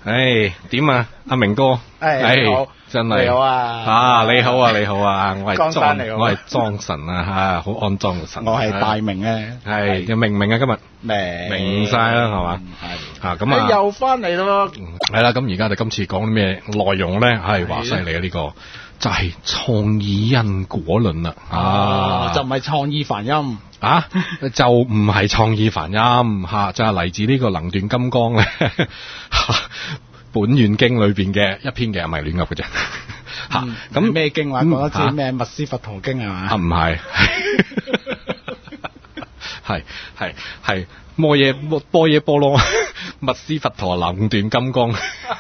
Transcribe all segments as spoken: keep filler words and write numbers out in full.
唉，點啊，阿明哥？ 唉，你好， 真係你好啊！ 啊，你好啊，你好啊，我係江山你好， 我係莊神啊，吓，好安莊嘅神。 我係大明咧， 係又明唔明啊？今日明明晒啦，係嘛？ 係吓咁啊， 又翻嚟咯。 係啦，咁而家我哋今次講啲咩內容咧？係話犀利啊！呢個就係創意因果論啦。啊， 就唔係創意梵音。 啊，就唔係創意梵音吓，就係嚟自呢個能斷金剛咧，本願經裏邊嘅一篇嘅，唔係亂噏嘅啫。吓咁咩經話？講一次咩密斯佛陀經係嘛？ 啊，唔係，係係係摩耶摩波耶波羅密斯佛陀能斷金剛。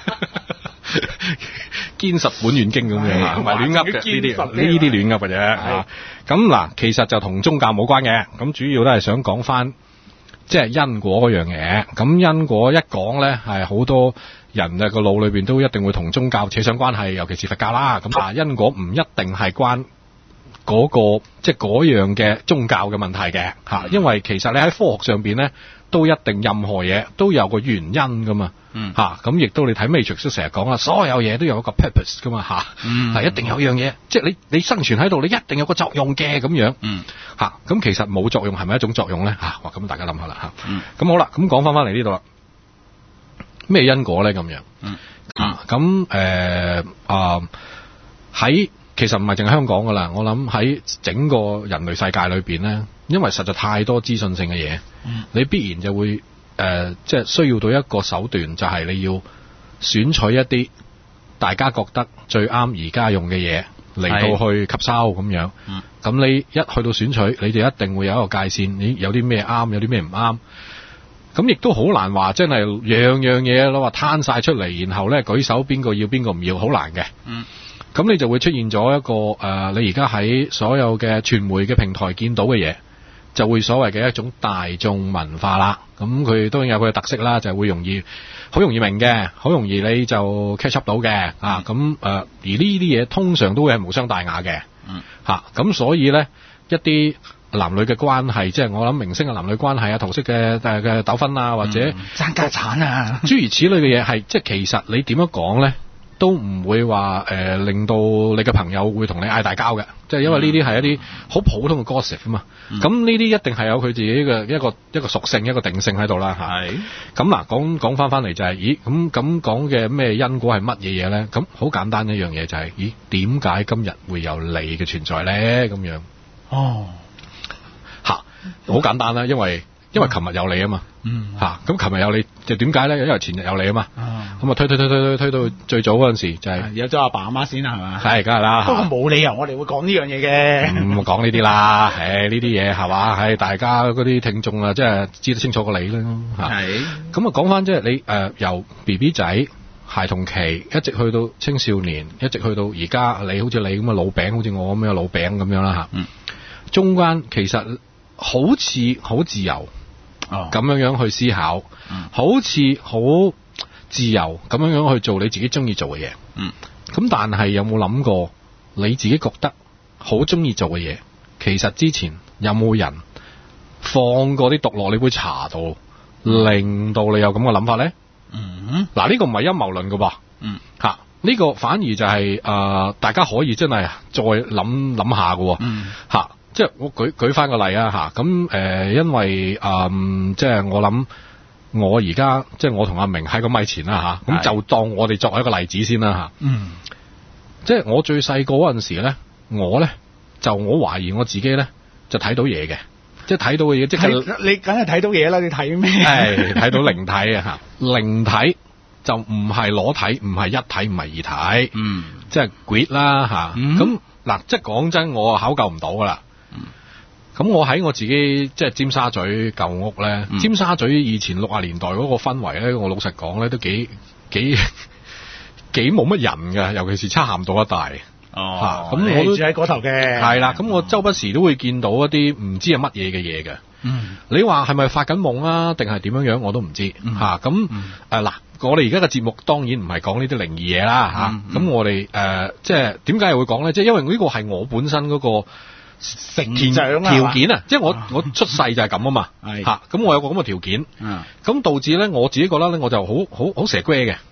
堅實本願經咁樣啊，唔係亂噏嘅呢啲，呢啲亂噏嘅啫。咁嗱，其實就同宗教冇關嘅，咁主要都係想講翻，即係因果嗰樣嘢。咁因果一講咧，係好多人嘅個腦裏邊都一定會同宗教扯上關係，尤其是佛教啦。咁啊，因果唔一定係關嗰個即係嗰樣嘅宗教嘅問題嘅吓，因為其實你喺科學上邊咧，都一定任何嘢都有個原因噶嘛。嗯，吓咁亦都你睇 Matrix 都成日講啦，所有嘢都有一個 purpose 噶嘛吓，嗯，係一定有樣嘢，即係你你生存喺度，你一定有個作用嘅咁樣，嗯，吓咁其實冇作用係咪一種作用咧吓？哇，咁大家諗下啦吓，嗯，咁好啦，咁講翻翻嚟呢度啦，咩因果咧咁樣，嗯，啊咁誒啊喺其實唔係淨係香港噶啦，我諗喺整個人類世界裏邊咧，因為實在太多資訊性嘅嘢，嗯，你必然就會。誒、呃，即係需要到一個手段，就係、是、你要選取一啲大家覺得最啱而家用嘅嘢嚟到去吸收咁樣。咁、嗯、你一去到選取，你就一定會有一個界線，你有啲咩啱，有啲咩唔啱。咁亦都好難話，真係樣樣嘢攞話攤晒出嚟，然後咧舉手邊個要邊個唔要，好難嘅。嗯。咁你就會出現咗一個誒、呃，你而家喺所有嘅傳媒嘅平台見到嘅嘢。就會所謂嘅一種大眾文化啦，咁佢當然有佢嘅特色啦，就係、會容易好容易明嘅，好容易你就 catch up 到嘅、嗯、啊，咁誒、呃、而呢啲嘢通常都會係無傷大雅嘅，嗯嚇，咁、啊、所以咧一啲男女嘅關係，即係我諗明星嘅男女關係啊，桃色嘅誒嘅糾紛啊，或者爭、 嗯、家產啊， 諸如此類嘅嘢係，即係其實你點樣講咧？都唔會話誒、呃、令到你嘅朋友會同你嗌大交嘅，即係因為呢啲係一啲好普通嘅 gossip 啊嘛。咁呢啲一定係有佢自己嘅一個一個屬性、一個定性喺度啦。係。咁嗱，講講翻翻嚟就係、是，咦咁咁講嘅咩因果係乜嘢嘢咧？咁好簡單一樣嘢就係、是，咦點解今日會有你嘅存在咧？咁樣。哦。嚇，好簡單啦，因為。因為琴日有你啊嘛，嗯吓，咁琴日有你就點解咧？因為前日有你啊嘛，咁啊推推推推推到最早嗰陣時就係、是、 有咗阿爸阿媽先啦，係嘛？ 係，梗係啦。不過冇理由我哋會講呢樣嘢嘅， 唔講呢啲啦，誒呢啲嘢係嘛，係大家嗰啲聽眾啊，即係知得清楚過你啦，係。咁啊講翻即係你誒、呃、由 B B 仔孩童期一直去到青少年，一直去到而家，你好似你咁嘅老餅，好似我咁嘅老餅咁樣啦吓，嗯，中間其實好似好自由。哦，咁樣樣去思考，嗯、好似好自由咁樣樣去做你自己中意做嘅嘢。嗯，咁但係有冇諗過你自己覺得好中意做嘅嘢，其實之前有冇人放過啲毒落你杯茶度，令到你有咁嘅諗法咧？嗯，嗱、這、呢個唔係陰謀論噶噃。嗯，吓、啊、呢、這個反而就係、是、誒、呃，大家可以真係再諗諗下噶。嗯，吓、啊。即係我舉舉翻個例啊吓，咁、呃、誒，因為誒、呃，即係我諗，我而家即係我同阿明喺個咪前啦吓，咁就當我哋作為一個例子先啦吓。嗯，即係我最細個嗰陣時咧，我咧就我懷疑我自己咧就睇到嘢嘅，即係睇到嘅嘢，即係你梗係睇到嘢啦，你睇咩？ 係睇到靈體啊吓，靈體就唔係裸體，唔係一體，唔係二體。嗯，即係鬼啦吓。咁嗱，即係講真，我考究唔到噶啦。咁我喺我自己即係尖沙咀舊屋咧、嗯，尖沙咀以前六十年代嗰個氛圍咧，我老實講咧都幾幾幾冇乜人㗎，尤其是漆咸道一帶。哦，咁、啊、我都住喺嗰頭嘅。係啦， 咁我周不時都會見到一啲唔知係乜嘢嘅嘢嘅。嗯，你話係咪發緊夢啊？定係點樣樣我都唔知。吓、嗯，咁誒嗱，我哋而家嘅節目當然唔係講呢啲靈異嘢啦。吓、嗯，咁、嗯、我哋誒、呃、即係點解會講咧？即係因為呢個係我本身嗰、嗰個。成長條件啊，即係我、啊、我出世就係咁啊嘛，吓，咁我有個咁嘅條件，咁、啊、導致咧我自己覺得咧我就好好好蛇龜嘅，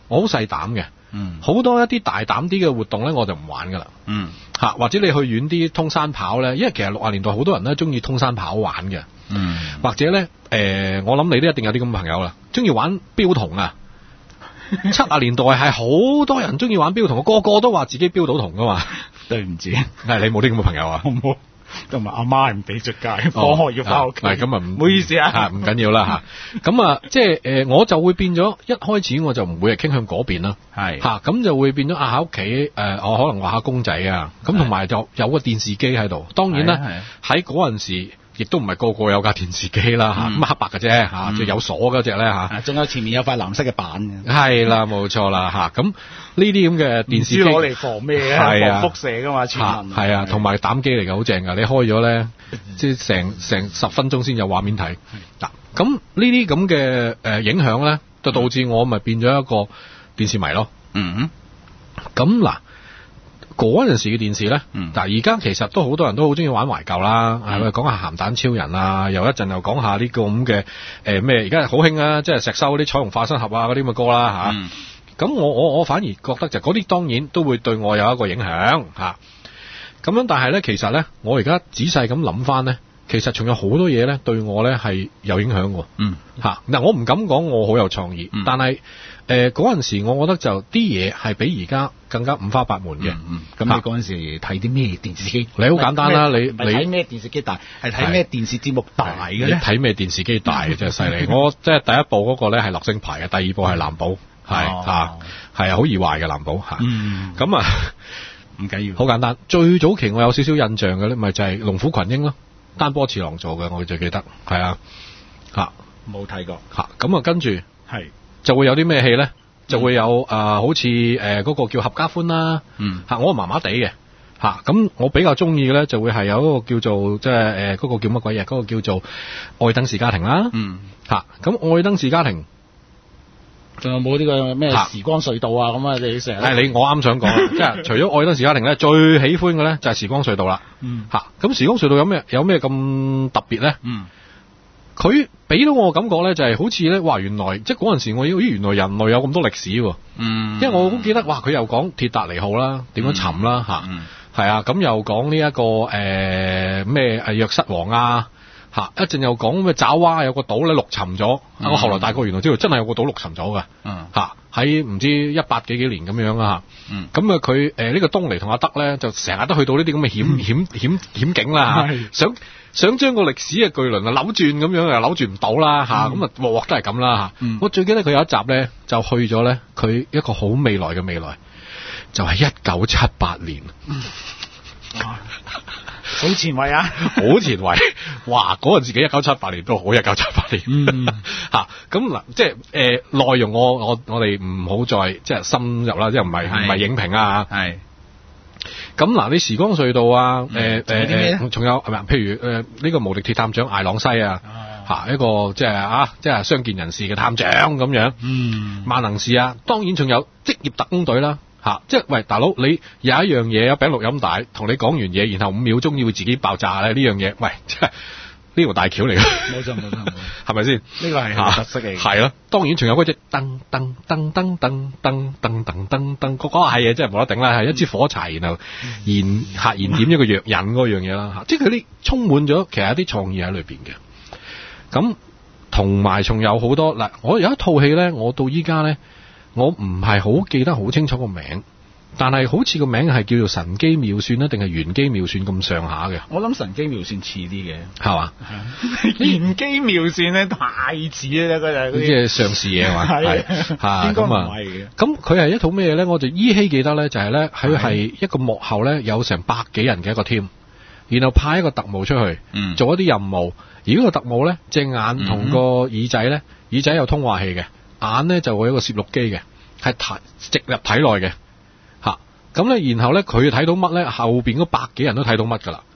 我好細膽嘅。 嗯， 好多一啲大膽啲嘅活動咧，我就唔玩噶啦。 嗯， 嚇，或者你去遠啲通山跑咧，因為其實六十年代好多人都中意通山跑玩嘅。 嗯， 或者咧，誒、呃，我諗你都一定有啲咁嘅朋友啦，中意玩標童啊。七十年代係好多人中意玩標童，個個都話自己標到童噶嘛。 對唔住， 係你冇啲咁嘅朋友啊？ 我冇。同埋阿媽唔俾出街，放學要翻屋企。 係咁啊，唔好意思啊， 唔緊要啦嚇。咁啊，即係誒，我就會變咗一開始我就唔會係傾向嗰邊啦。 係嚇，咁就會變咗啊喺屋企誒，我可能畫下公仔啊，咁同埋就有個電視機喺度。當然啦，喺嗰陣時亦都唔係個個有架電視機啦嚇，咁、嗯、黑白嘅啫嚇，即係、嗯、有鎖嗰隻咧嚇。 仲有前面有塊藍色嘅板嘅。係啦，冇錯啦嚇。咁呢啲咁嘅電視機攞嚟防咩啊？防輻射噶嘛，全民。 係啊，同埋膽機嚟嘅，好正㗎。你開咗咧，即係成成十分鐘先有畫面睇。嗱，咁呢啲咁嘅誒影響咧，就導致我咪變咗一個電視迷咯。 嗯。 咁嗱。嗰陣時嘅電視咧，嗱而家其實都好多人都好中意玩懷舊啦，係咪講下鹹蛋超人啊，又一陣又講下呢個咁嘅誒咩，而家好興啊，即係石修嗰啲彩虹化身盒啊嗰啲咁嘅歌啦嚇。咁、嗯、我我我反而覺得就嗰啲當然都會對我有一個影響嚇。咁樣但係咧，其實咧，我而家仔細咁諗翻咧，其實仲有好多嘢咧對我咧係有影響喎。 嗯嚇嗱，我唔敢講我好有創意，嗯、但係。誒嗰陣時，我覺得就啲嘢係比而家更加五花八門嘅。 嗯咁、嗯、你嗰陣時睇啲咩電視機？ 你好簡單啦，你你睇咩電視機大？係睇咩電視節目大嘅咧？ 睇咩電視機大嘅真係犀利！我即係第一部嗰個咧係樂聲牌嘅，第二部係藍寶，係嚇係啊，好易壞嘅藍寶嚇。嗯，咁啊唔緊要， 好簡單。最早期我有少少印象嘅咧，咪就係、是、龍虎群英咯，丹波次郎做嘅，我最記得係啊嚇。 冇睇過嚇，咁啊跟住係。 就會有啲咩戲咧？就會有啊、呃，好似誒嗰個叫合家歡啦， 嗯， 嚇我麻麻地嘅嚇，咁我比較中意嘅咧就會係有嗰個叫做即係誒嗰個叫乜鬼嘢？嗰、嗰個叫做愛登士家庭啦， 嗯， 嚇咁愛登士家庭， 仲有冇呢個咩時光隧道啊？咁啊，你成日係你我啱想講，即係除咗愛登士家庭咧，最喜歡嘅咧就係時光隧道啦， 嗯， 嚇咁時光隧道有咩有咩咁特別咧？ 嗯。 佢俾到我感覺咧，就係好似咧，哇！原來即係嗰陣時，我咦原來人類有咁多歷史喎。 嗯。因為我好記得，哇！佢又講鐵達尼號啦，點樣沉啦嚇。 嗯。 係啊，咁又講呢一個誒咩誒約瑟王啊嚇，一陣又講咩爪哇有個島咧陸沉咗。嗯、我後來大個原來知道真係有個島陸沉咗㗎。 嗯。 嚇喺唔知一百幾幾年咁樣啊嚇。 嗯。 咁啊佢誒呢個東尼同阿德咧就成日都去到呢啲咁嘅險險險險境啦嚇，想。想將個歷史嘅巨輪啊扭轉咁樣又扭轉唔到啦嚇，咁啊鑊鑊都係咁啦嚇。我最記得佢有一集咧就去咗咧佢一個好未來嘅未來，就係一九七八年。 嗯、哇！好前衛啊！ 好前衛！哇！嗰陣時嘅一九七八年都好一九七八年。嗯嚇，咁嗱即係誒內容我我我哋唔好再即係深入啦，即係唔係唔係影評啊嚇。係。咁嗱，你時光隧道啊，誒誒誒，仲有係咪？譬如誒呢、呃這個無敵鐵探長艾朗西啊，嚇、啊、一個即係啊，即係傷健人士嘅探長咁樣。嗯，萬能士啊，當然仲有職業特工隊啦，嚇、啊，即係喂大佬，你有一樣嘢有餅錄音帶，同你講完嘢，然後五秒鐘要自己爆炸咧，呢樣嘢，喂，即係。呢條大橋嚟嘅， 冇錯冇錯，係咪先？呢個係特色嚟嘅。係咯， 當然仲有嗰隻噔噔噔噔噔噔噔噔噔噔，嗰個係嘢真係冇得頂啦，係一支火柴，然後燃嚇燃點一個藥引嗰樣嘢啦嚇，即係佢啲充滿咗其實一啲創意喺裏邊嘅。咁同埋仲有好多嗱，我有一套戲咧，我到依家咧，我唔係好記得好清楚個名。但係好似個名係叫做神機妙算啦，定係玄機妙算咁上下嘅？ 我諗神機妙算似啲嘅， 係嘛？ 玄機妙算咧太似啦，嗰就係嗰啲即係上市嘢嘛，係嚇咁啊。咁佢係一套咩咧？我就依稀記得咧，就係咧佢係一個幕後咧有成百幾人嘅一個 team，然後派一個特務出去、嗯、做一啲任務。而呢個特務咧，隻眼同個耳仔咧，耳仔有通話器嘅，眼咧就會有一個攝錄機嘅，係睇直入體內嘅。咁咧，然後咧，佢睇到乜咧？後邊嗰百幾人都睇到乜噶啦？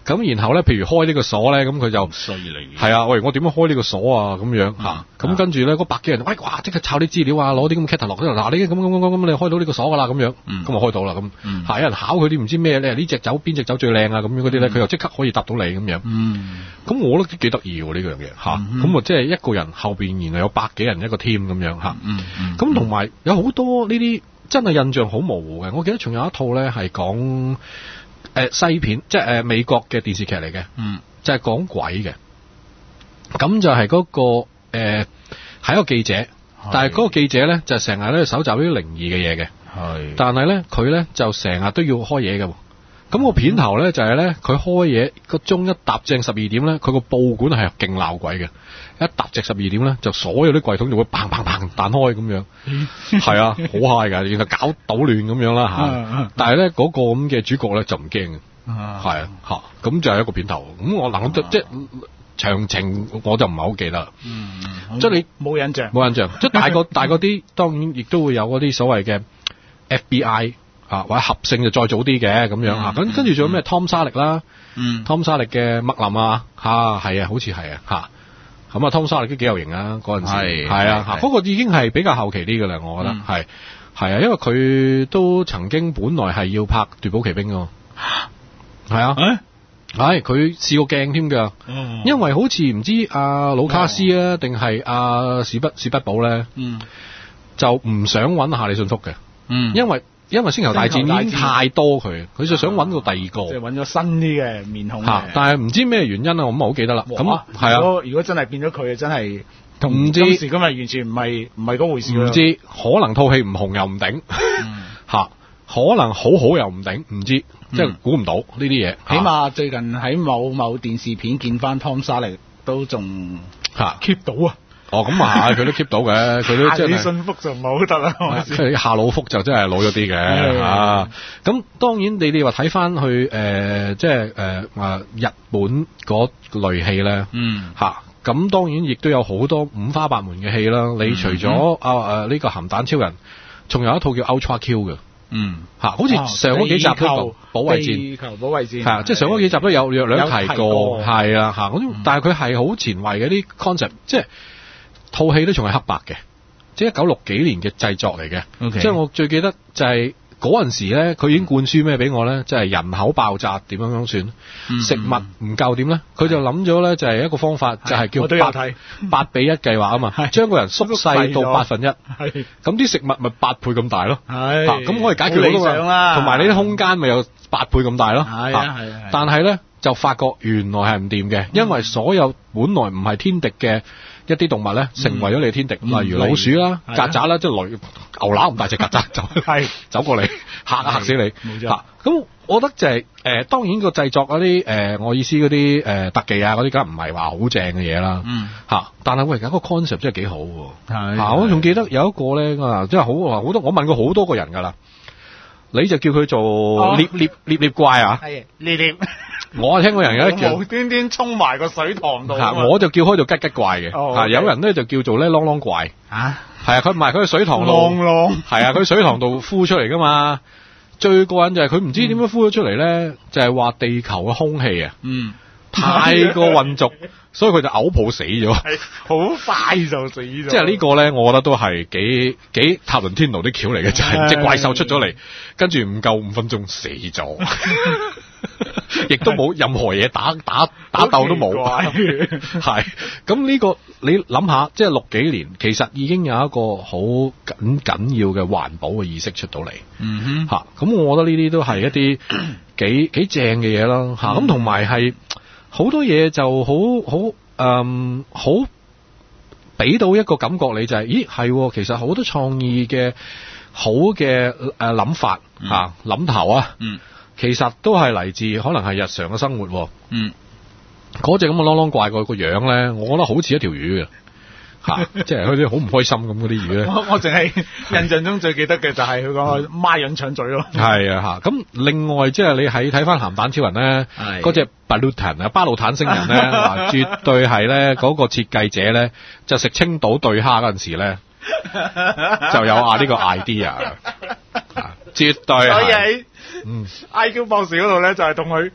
咁然後咧，譬如開呢個鎖咧，咁佢就衰你係啊，喂，我點樣開呢個鎖啊？咁樣嚇，咁跟住咧，嗰百幾人，喂，哇，即刻抄啲資料啊，攞啲咁 catalog 落嗱，你咁咁咁咁咁，你開到呢個鎖噶啦，咁樣，咁就開到啦，咁嚇有人考佢啲唔知咩咧，呢隻酒邊隻酒最靚啊，咁樣嗰啲咧，佢又即刻可以答到你咁樣。咁我覺得幾得意喎呢樣嘢嚇，咁啊即係一個人後邊原來有百幾人一個 team 咁樣嚇，咁同埋有好多呢啲真係印象好模糊嘅。我記得仲有一套咧係講誒西片，即係誒美國嘅電視劇嚟嘅，就係講鬼嘅。咁就係嗰個誒係一個記者，但係嗰個記者咧就成日咧搜集呢啲靈異嘅嘢嘅，但係咧佢咧就成日都要開嘢嘅。咁個片頭咧就係咧佢開嘢個鐘一踏正十二點咧，佢個報館係勁鬧鬼嘅。一踏直十二點咧，就所有啲櫃桶就會砰砰砰彈開咁樣，係啊，好 high 㗎，然後搞搗亂咁樣啦嚇。但係咧嗰個咁嘅主角咧就唔驚嘅，係啊嚇，咁就係一個片頭。咁我諗即係詳情我就唔係好記得啦。即係你冇印象， 冇印象。即係大個大個啲，當然亦都會有嗰啲所謂嘅 F B I 啊，或者合勝就再早啲嘅咁樣嚇。咁跟住仲有咩湯沙力啦，湯沙力嘅麥林啊嚇，係啊，好似係啊嚇。咁啊，湯沙力都幾有型啊！嗰陣時係啊，嚇，嗰個已經係比較後期啲嘅啦，我覺得係係啊，因為佢都曾經本來係要拍《奪寶奇兵》㗎，係啊，係佢試過鏡添㗎，因為好似唔知阿魯卡斯啊，定係阿史畢史畢堡咧，就唔想揾夏里遜福嘅，因為因為星球大戰已經太多佢，佢就想揾個第二個， 即係揾咗新啲嘅面孔嘅。 但係唔知咩原因啊，我唔係好記得啦。咁係啊， 如果如果真係變咗佢，真係同今時今日完全唔係唔係嗰回事。 唔知可能套戲唔紅又唔頂，嚇可能好好又唔頂，唔知即係估唔到呢啲嘢。 起碼最近喺某某電視片見翻湯沙力都仲嚇 keep 到啊！ 哦，咁啊係，佢都 keep 到嘅，佢都即係。 夏里遜福就唔係好得啦， 即係夏魯福就真係老咗啲嘅嚇。咁當然你哋話睇翻去誒，即係誒啊日本嗰類戲咧，嗯嚇。咁當然亦都有好多五花八門嘅戲啦。你除咗啊誒呢個鹹蛋超人，仲有一套叫 Ultra Q 嘅，嗯嚇，好似上嗰幾集都講保衛戰，地球保衛戰係啊，即係上嗰幾集都有略略提過，係啊嚇。咁但係佢係好前衞嘅啲 concept，即係。套戲都仲係黑白嘅，即係一九六幾年嘅製作嚟嘅。Okay. 即係我最記得就係嗰陣時咧，佢已經灌輸咩俾我咧？就係、是、人口爆炸點樣樣算，嗯、食物唔夠點咧？佢就諗咗咧，就係一個方法，就係叫八八比一計劃啊嘛，將個人縮細到八分一，咁啲食物咪八倍咁大咯。咁可以解決到噶嘛？同埋你啲空間咪有八倍咁大咯。係啊係啊。但係咧就發覺原來係唔掂嘅，因為所有本來唔係天敵嘅。一啲動物咧成為咗你嘅天敵，嗯、例如老鼠啦、曱甴啦，即係雷牛乸咁大隻曱甴就係走過嚟嚇嚇死你。冇錯。咁、啊、我覺得就係、是、誒、呃，當然個製作嗰啲誒，我意思嗰啲誒特技啊嗰啲，梗係唔係話好正嘅嘢啦。嗯。嚇、啊！但係喂，而家個 concept 真係幾好喎。係。嗱，我仲記得有一個咧啊，真係好好多，我問過好多個人㗎啦。你就叫佢做獵獵獵獵怪啊？係獵獵。我聽過人有一叫無端端衝埋個水塘度，我就叫開做吉吉怪嘅。哦 okay. 有人咧就叫做咧啷啷怪。啊，係啊，佢唔係佢喺水塘度，啷啷係啊，佢水塘度孵出嚟噶嘛。最過癮就係佢唔知點樣孵咗出嚟咧，嗯、就係話地球嘅空氣啊，嗯，太過混濁，所以佢就嘔泡死咗，好快就死咗。即係呢個咧，我覺得都係幾幾塔倫天奴啲橋嚟嘅，就係隻怪獸出咗嚟，跟住唔夠五分鐘死咗。亦都冇任何嘢打打打鬥都冇，係咁呢個你諗下，即係六幾年，其實已經有一個好緊緊要嘅環保嘅意識出到嚟，嗯哼，吓咁、啊、我覺得呢啲都係一啲幾幾正嘅嘢啦，吓咁同埋係好多嘢就好好誒好俾到一個感覺你就係、是，咦係，其實好多創意嘅好嘅誒諗法吓諗、啊、頭啊，嗯。其實都係嚟自可能係日常嘅生活，嗯，嗰隻咁嘅啷啷怪個個樣咧，我覺得好似一條魚嘅，吓、啊，即係佢啲好唔開心咁嗰啲魚咧。我我淨係印象中最記得嘅就係佢講孖潤搶嘴咯。係啊，吓咁另外即係你喺睇翻鹹蛋超人咧，嗰隻巴魯坦啊巴魯坦星人咧，嗱絕對係咧嗰個設計者咧，就食青島對蝦嗰陣時咧，就有啊呢個 idea，啊、絕對係。嗯，I Q 博士嗰度咧就係同佢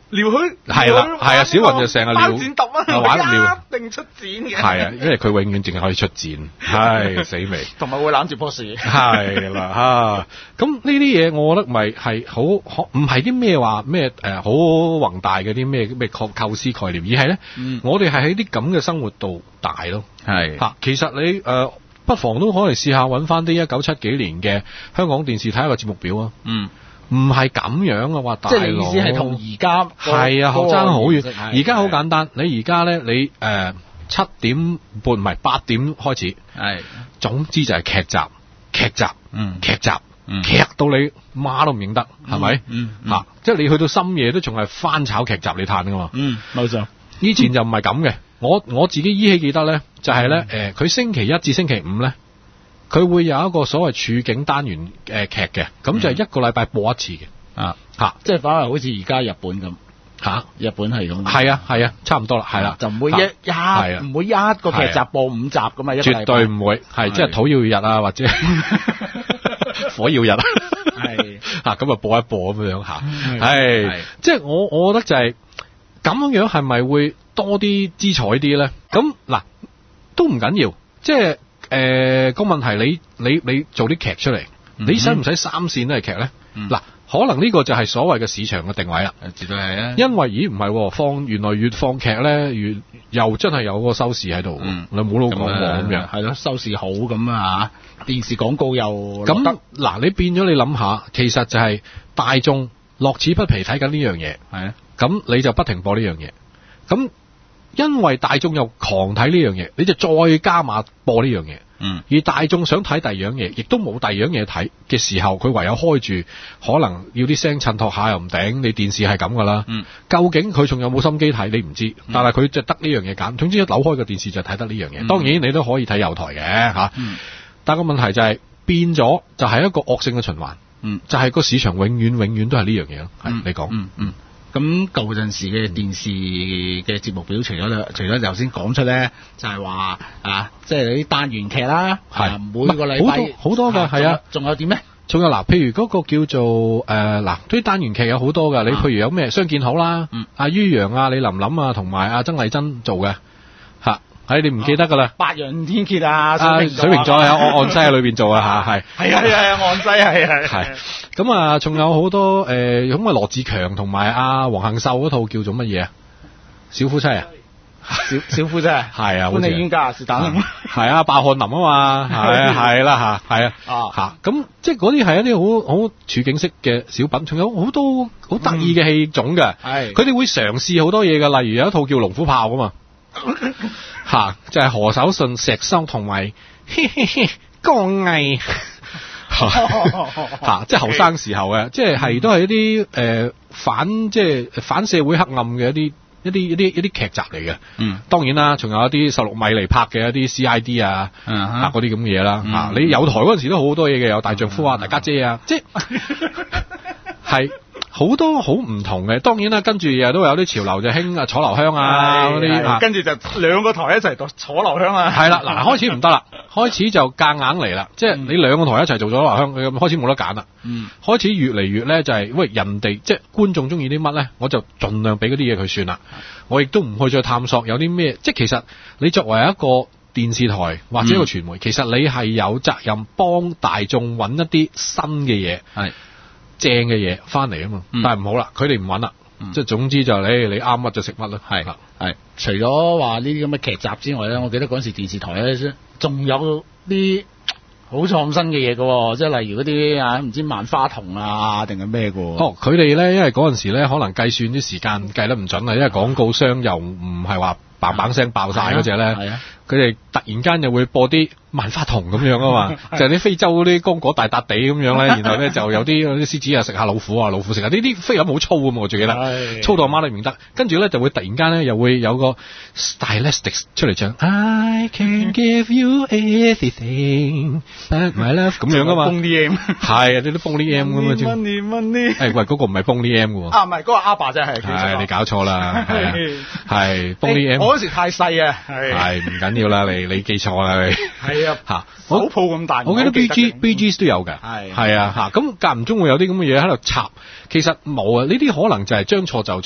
撩佢係啦，係啊，小雲就成日撩剪揼啊， 玩撩一定出剪嘅。 係啊，因為佢永遠淨係可以出剪，係死未。 同埋會攬住棵樹。 係啦嚇，咁呢啲嘢我覺得咪係好唔係啲咩話咩誒好宏大嘅啲咩咩構構思概念，而係咧， 嗯、 我哋係喺啲咁嘅生活度大咯。 係嚇，其實你誒、呃、不妨都可能試下揾翻啲一九七幾年嘅香港電視睇下個節目表啊。 嗯。 唔係咁樣啊！話大佬， 即係你意思係同而家係啊，學爭好遠。而家好係簡單，你而家咧，你誒七點半唔係八點開始， 係總之就係劇集、劇集、 嗯劇集、 嗯劇到你媽都唔認得，係咪？ 嗯嗯嚇，即係你去到深夜都仲係翻炒劇集你嘆噶嘛。 嗯，冇錯。 以前就唔係咁嘅，我我自己依稀記得咧，就係咧誒，佢星期一至星期五咧。佢會有一個所謂處境單元誒劇嘅，咁就係一個禮拜播一次嘅， 啊嚇， 即係反而好似而家日本咁嚇， 日本係咁， 係啊係啊，差唔多啦，係啦， 就唔會一一唔會一個劇集播五集咁嘛，一個禮拜絕對唔會，係即係土曜日啊或者火曜日啊，係嚇咁啊播一播咁樣嚇，係即係我我覺得就係咁樣係咪會多啲姿彩啲咧？咁嗱都唔緊要，即係。誒、呃，個問題你你你做啲劇出嚟，嗯、你使唔使三線都係劇咧？嗱、嗯，可能呢個就係所謂嘅市場嘅定位啦。 絕對係啊。因為咦唔係放原來越放劇咧，越又真係有個收視喺度。嗯，你冇老講喎咁樣。 係咯，收視好咁啊，電視廣告又咁嗱，你變咗你諗下，其實就係大眾樂此不疲睇緊呢樣嘢。係啊，咁你就不停播呢樣嘢。咁因為大眾又狂睇呢樣嘢，你就再加碼播呢樣嘢。嗯，而大眾想睇第二樣嘢，亦都冇第二樣嘢睇嘅時候，佢唯有開住，可能要啲聲襯托下又唔頂。你電視係咁噶啦。嗯，究竟佢仲有冇心機睇，你唔知。嗯、但係佢就得呢樣嘢揀。總之一扭開個電視就睇得呢樣嘢。嗯、當然你都可以睇有台嘅吓。嗯、但係個問題就係、是、變咗，就係一個惡性嘅循環。嗯，就係個市場永遠永遠都係呢樣嘢咯。係、嗯、你講。嗯嗯。 咁舊陣時嘅電視嘅節目表，除咗除咗頭先講出咧，就係、是、話啊，即係啲單元劇啦，係、啊、每個禮拜好多㗎，係啊， 仲有點咧？ 仲有嗱，譬如嗰個叫做誒嗱，啲、呃、單元劇有好多㗎。你譬如有咩相見好啦，嗯、阿于洋啊、李琳琳啊，同埋阿曾麗珍做嘅嚇。係你唔記得噶啦， 白羊天蠍啊， 水瓶座喺岸岸西喺裏邊做啊吓，係係啊係啊岸西係係係咁啊，仲有好多誒，咁啊羅志強同埋阿黃杏秀嗰套叫做乜嘢啊？小夫妻啊， 小小夫妻係啊，歡喜冤家是但係啊，白漢林啊嘛，係係啦吓，係啊吓，咁即係嗰啲係一啲好好處境式嘅小品，仲有好多好得意嘅戲種嘅，係佢哋會嘗試好多嘢噶，例如有一套叫龍虎豹噶嘛。吓、啊，就係、是、何守信、石修同埋江毅吓，即係後生時候嘅，即係係都係一啲誒、呃、反即係反社會黑暗嘅一啲一啲一啲一啲劇集嚟嘅。嗯，當然啦，仲有一啲十六米嚟拍嘅一啲 C I D 啊，啊嗰啲咁嘅嘢啦。吓、啊，你有台嗰陣時都好多嘢嘅，有大丈夫啊、大家姐啊，即係係。好多好唔同嘅，當然啦，跟住又都有啲潮流就興啊楚留香啊嗰啲， 跟住就兩個台一齊讀楚留香啊。 係啦，嗱開始唔得啦，開始就夾硬嚟啦，即係你兩個台一齊做咗楚留香，咁開始冇得揀啦。嗯，開始越嚟越咧就係、是，喂人哋即係觀眾中意啲乜咧，我就盡量俾嗰啲嘢佢算啦。我亦都唔去再探索有啲咩，即係其實你作為一個電視台或者一個傳媒，嗯、其實你係有責任幫大眾揾一啲新嘅嘢。係。正嘅嘢翻嚟啊嘛，嗯、但係唔好啦，佢哋唔揾啦，嗯、即係總之就你你啱乜就食乜啦。係係，除咗話呢啲咁嘅劇集之外咧，我記得嗰陣時電視台咧，仲有啲好創新嘅嘢嘅，即係例如嗰啲啊唔知萬花筒啊定係咩嘅。 哦，佢哋咧，因為嗰陣時咧，可能計算啲時間計得唔準啊，因為廣告商又唔係話嘭嘭聲爆晒嗰隻咧。係啊。佢哋突然間又會播啲萬花筒咁樣啊嘛，就係啲非洲嗰啲剛果大笪地咁樣咧，然後咧就有啲啲獅子啊食下老虎啊，老虎食下呢啲菲林好粗啊嘛，我最記得，粗到阿媽都唔認得。跟住咧就會突然間咧又會有個 stylistics 出嚟唱 I can give you everything but my love 咁樣啊嘛， 崩啲 M 係啊，啲都崩啲 M 咁啊，誒喂，嗰個唔係崩啲 M 嘅喎， 啊唔係嗰個阿爸真係， 係你搞錯啦，係係崩啲 M， 我嗰時太細啊。 係唔緊要啦，你你記錯啦你。係啊，吓手抱咁大， 我記得 B G B G 都有嘅。係係啊，吓咁間唔中會有啲咁嘅嘢喺度插，其實冇啊，呢啲可能就係將錯就錯，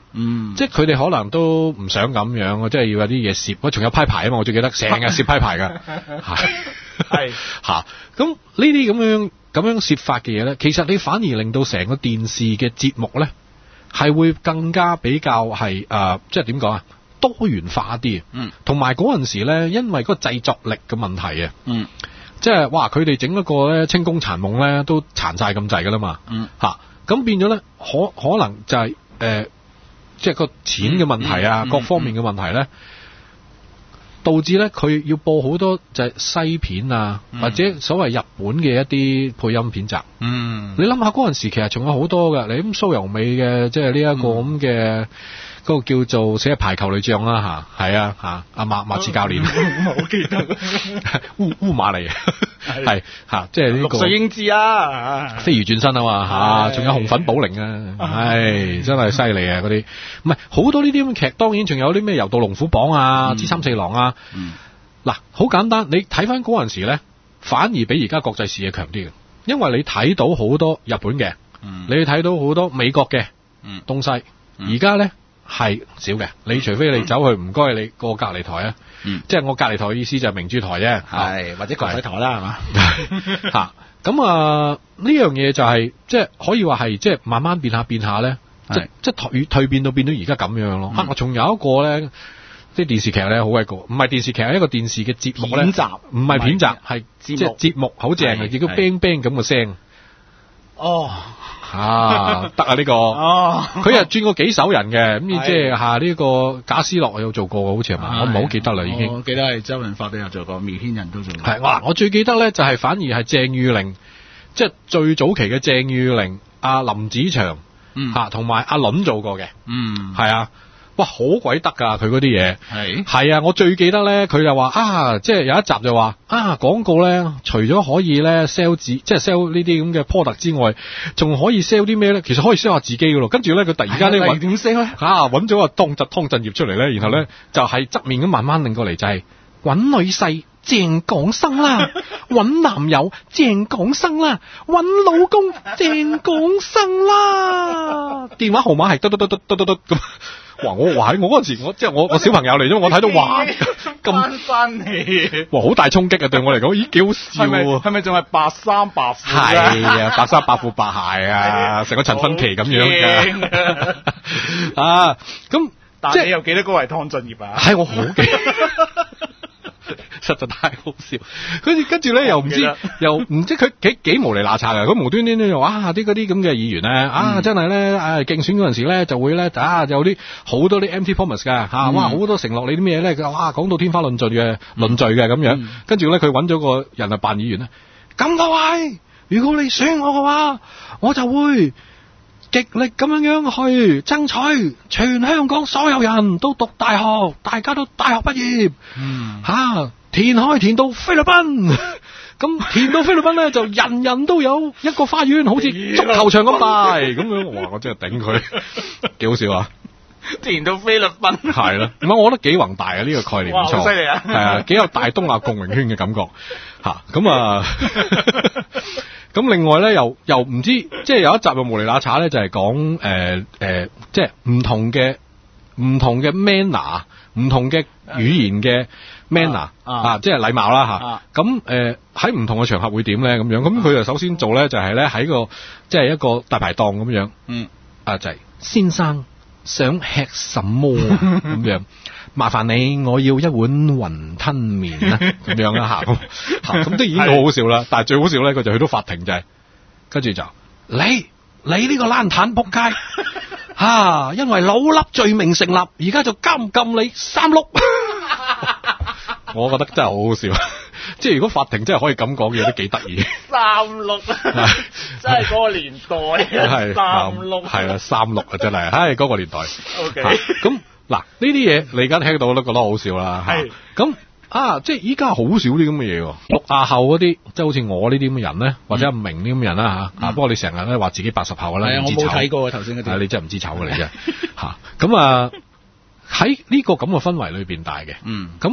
嗯， 即係佢哋可能都唔想咁樣，即係要有啲嘢攝。喂，仲有派牌啊嘛，我最記得成日攝派牌㗎，係係嚇。咁呢啲咁樣咁樣攝法嘅嘢咧，其實你反而令到成個電視嘅節目咧，係會更加比較係誒、呃，即係點講啊？多元化啲。嗯，同埋嗰陣時咧，因為嗰個製作力嘅問題啊。嗯。即係哇！佢哋整一個咧清宮殘夢咧，都殘晒咁滯噶啦嘛。嗯。嚇，咁變咗咧，可可能就係、是、誒、呃，即係個錢嘅問題啊，嗯嗯、各方面嘅問題咧，導致咧佢要播好多就係西片啊，嗯、或者所謂日本嘅一啲配音片集。嗯。你諗下嗰陣時，其實仲有好多嘅，你咁蘇柔美嘅，即係呢一個咁嘅。嗰個叫做寫排球女將啦嚇，係啊嚇，阿馬馬刺教練， 我記得烏烏馬嚟，係嚇，即係呢個六歲英姿啊， 飛魚轉身啊嘛嚇，仲有紅粉寶靈啊，係真係犀利啊嗰啲，唔係好多呢啲咁嘅劇，當然仲有啲咩柔道龍虎榜啊、姿三四郎啊，嗱好簡單，你睇翻嗰陣時咧，反而比而家國際視野強啲嘅，因為你睇到好多日本嘅，你睇到好多美國嘅東西，而家咧。係少嘅，你除非你走去唔該你過隔離台啊，嗯、即係我隔離台嘅意思就係明珠台啫， 係或者國際台啦，係嘛嚇咁啊呢樣嘢就係、是、即係可以話係即係慢慢變下變下咧，即即係蛻變到變到而家咁樣咯。嚇、嗯，我仲有一個咧，啲電視劇咧好鬼過，唔係電視劇係一個電視嘅節目咧， 片集唔係片集係即係節目好正嘅，叫 bang bang 咁嘅聲。哦。啊，得啊呢個，佢又轉過幾手人嘅，咁即係下呢個賈思樂有做過，好似係嘛？我唔係好記得啦，已經。 我記得係周潤發都有做過，繆騫人都做過。 係，哇！我最記得咧就係反而係鄭裕玲，即係最早期嘅鄭裕玲、阿林子祥，嚇同埋阿倫做過嘅，嗯，係啊。哇，好鬼得㗎！佢嗰啲嘢係係啊！我最記得咧，佢就話啊，即係有一集就話啊，廣告咧，除咗可以咧 sell 自即係 sell 呢啲咁嘅 product 之外，仲可以 sell 啲咩咧？其實可以 sell 下自己㗎咯。跟住咧，佢突然間咧揾點 sell 咧？嚇揾咗個當質湯鎮業出嚟咧，然後咧就係側面咁慢慢擰過嚟，就係揾女婿鄭廣生啦，揾男友鄭廣生啦，揾老公鄭廣生啦，電話號碼係嘟嘟嘟嘟嘟嘟嘟咁。哇！我話喺我嗰陣時，我即係我我小朋友嚟啫嘛，我睇到哇咁翻嚟， 哇好大衝擊啊！對我嚟講，咦幾好笑喎！ 係咪仲係白衫白褲？ 係啊，白衫白褲白鞋啊，成個陳芬奇咁樣嘅啊！咁但係你又記得嗰個係湯鎮業啊？ 係我好記。實在太好笑，跟住跟住咧又唔知又唔知佢幾幾無厘嗱查嘅，佢無端端咧又啊啲嗰啲咁嘅議員咧啊、嗯、真係咧啊競選嗰陣時咧就會咧啊有啲好多啲 empty promise 噶嚇、啊，哇好多承諾你啲咩咧，哇講到天花亂墜嘅論罪嘅咁樣，嗯、跟住咧佢揾咗個人嚟扮議員咧，咁各位如果你選我嘅話，我就會極力咁樣樣去爭取全香港所有人都讀大學，大家都大學畢業，嗯吓、啊、填海填到菲律賓，咁填到菲律賓咧就人人都有一個花園，好似足球場咁大，咁樣哇我真係頂佢，幾好笑啊！ 填到菲律賓係啦，唔係我覺得幾宏大啊呢、這個概念唔錯， 好犀利啊！ 係啊，幾有大東亞共榮圈嘅感覺吓，咁啊。咁另外咧，又又唔知，即係有一集嘅無厘那查咧，就係講誒誒，即係唔同嘅唔同嘅 manner， 唔同嘅語言嘅 manner 啊，啊即係禮貌啦吓。咁誒喺唔同嘅場合會點咧？咁樣咁佢就首先做咧，就係咧喺個即係一個大排檔咁樣，嗯啊就係、是、先生想吃什麼咁樣。麻煩你，我要一碗雲吞麵啦，咁樣啦吓，咁吓咁都已經好好笑啦。但係最好笑咧，佢就去到法庭就係、是，跟住就你你呢個爛攤仆街吓，因為老笠罪名成立，而家就監禁你三碌。我覺得真係好好笑，即係如果法庭真係可以咁講嘢，都幾得意。 三碌，真係嗰個年代啊，三碌係啦，三碌啊，真係，唉，嗰個年代。 O K， 咁。嗱呢啲嘢你而家聽到都覺得好笑啦，係咁啊！即係依家好少啲咁嘅嘢喎，六啊後嗰啲，即係好似我呢啲咁嘅人咧，或者阿明呢咁嘅人啦嚇、嗯、啊！不過你成日咧話自己八十後啦， 係啊，我冇睇過頭先嗰啲， 你真係唔知醜嘅你真係嚇咁啊！喺呢個咁嘅氛圍裏邊大嘅，嗯，咁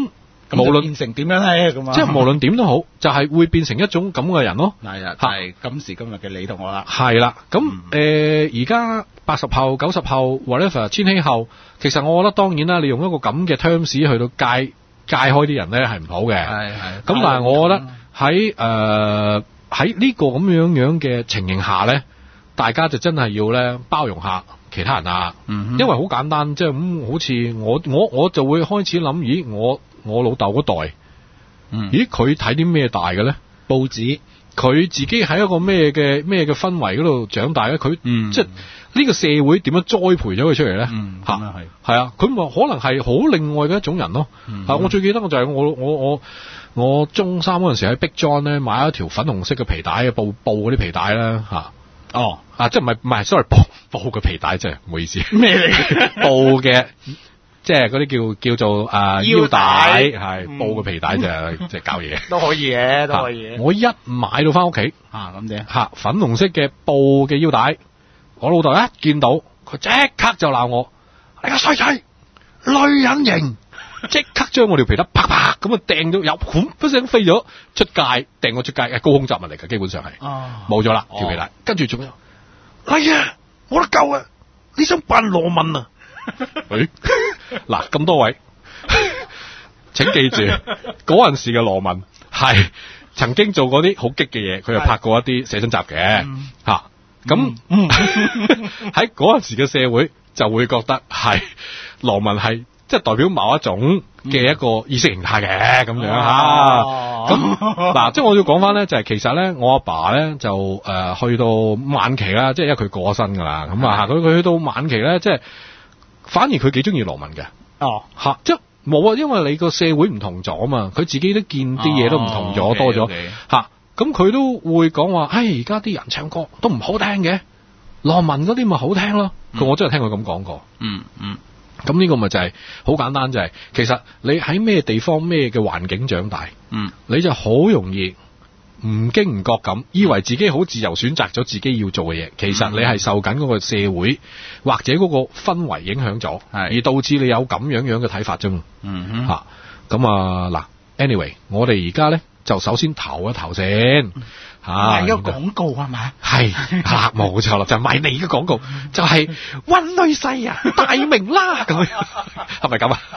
咁無論變成點樣咧？咁啊， 即係無論點都好，就係、是、會變成一種咁嘅人咯。 係啊，就係今時今日嘅你同我啦。 係啦，咁誒而家八十後、九十後 whatever 千禧後，其實我覺得當然啦，你用一個咁嘅 terms 去到界界開啲人咧係唔好嘅。係係。咁但係我覺得喺誒喺呢個咁樣樣嘅情形下咧，大家就真係要咧包容下其他人啊。嗯、因為好簡單，即係咁好似我我我就會開始諗，咦我我老豆嗰代，嗯、咦佢睇啲咩大嘅咧？報紙。佢自己喺一個咩嘅咩嘅氛圍嗰度長大咧？佢、嗯、即係呢個社會點樣栽培咗佢出嚟咧？嚇係係啊！佢咪可能係好另外嘅一種人咯。嗯、我最記得我就係我我我我中三嗰陣時喺 Big John 咧買咗一條粉紅色嘅皮帶嘅布布嗰啲皮帶啦嚇。哦啊，即係唔係唔係 sorry 布布嘅皮帶，真係唔好意思。咩嚟？布嘅。即係嗰啲叫叫做啊腰帶，係布嘅皮帶就即係搞嘢， 都可以嘅，都可以嘅。 我一買到翻屋企啊咁啫， 吓粉紅色嘅布嘅腰帶，我老豆一見到，佢即刻就鬧我，你個衰仔，女人型，即刻將我條皮帶啪啪咁啊掟咗，有噗一聲飛咗出街，掟我出街，係高空雜物嚟嘅，基本上係，冇咗啦條皮帶，跟住仲有，哎呀，我都夠啊，你想扮羅文啊？誒，嗱咁多位，請記住嗰陣時嘅羅文係曾經做過啲好激嘅嘢，佢又拍過一啲寫真集嘅吓，咁喺嗰陣時嘅社會就會覺得係羅文係即係代表某一種嘅一個意識形態嘅咁樣吓，咁嗱，即係我要講翻咧，就係其實咧，我阿爸咧就誒、呃、去到晚期啦，即係因為佢過咗身噶啦，咁啊，佢佢去到晚期咧，即係。反而佢幾中意羅文嘅，哦，吓，即係冇啊，因為你個社會唔同咗啊嘛，佢自己都見啲嘢都唔同咗，哦、多咗，吓，咁佢都會講話，唉，而家啲人唱歌都唔好聽嘅，羅文嗰啲咪好聽咯，佢、嗯、我真係聽佢咁講過，嗯嗯，咁呢個咪就係、是、好簡單，就係、是、其實你喺咩地方咩嘅環境長大，嗯，你就好容易。唔經唔覺咁，以為自己好自由選擇咗自己要做嘅嘢，其實你係受緊嗰個社會或者嗰個氛圍影響咗，而導致你有咁樣樣嘅睇法啫嘛。嗯哼，吓咁啊嗱 ，anyway， 我哋而家咧就首先投一投先，吓賣個廣告係嘛？ 係吓，冇錯啦，就賣你嘅廣告，就係溫女婿啊，大明啦，咁樣係咪咁啊？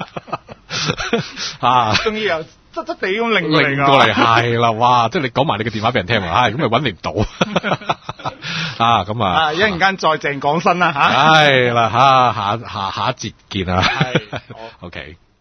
啊， 終於有。質質地咁擰過嚟， 擰過嚟係啦，哇！即係你講埋你嘅電話俾人聽，唉，咁咪搵你唔到啊！咁啊， 啊，一陣間再鄭講新啦吓， 係啦吓，下下下一節見啊，係，好，OK。